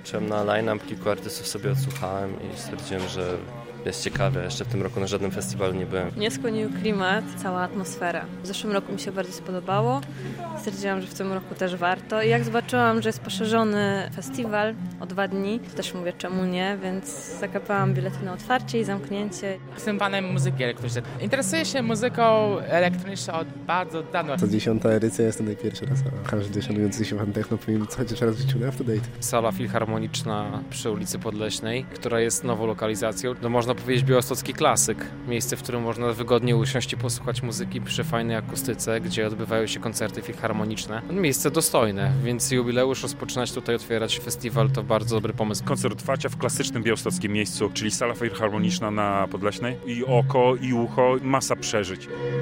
Patrzyłem na line-up, kilku artystów sobie odsłuchałem i stwierdziłem, że jest ciekawe. Jeszcze w tym roku na żadnym festiwalu nie byłem. Mnie skłonił klimat, cała atmosfera. W zeszłym roku mi się bardzo spodobało. Stwierdziłam, że w tym roku też warto. I jak zobaczyłam, że jest poszerzony festiwal o 2 dni, to też mówię, czemu nie, więc zakapałam bilety na otwarcie i zamknięcie. Jestem fanem muzyki elektronicznej. Interesuję się muzyką elektroniczną od bardzo dawna. To 10. edycja, jest tutaj pierwszy raz, a każdy szanujący się fan techno powinien chociaż raz w życiu up to date. Sala filharmoniczna przy ulicy Podleśnej, która jest nową lokalizacją. No, można powiedzieć białostocki klasyk. Miejsce, w którym można wygodnie usiąść i posłuchać muzyki przy fajnej akustyce, gdzie odbywają się koncerty filharmoniczne. Miejsce dostojne, więc jubileusz rozpoczynać tutaj, otwierać festiwal to bardzo dobry pomysł. Koncert otwarcia w klasycznym białostockim miejscu, czyli sala filharmoniczna na Podleśnej. I oko, i ucho, masa przeżyć.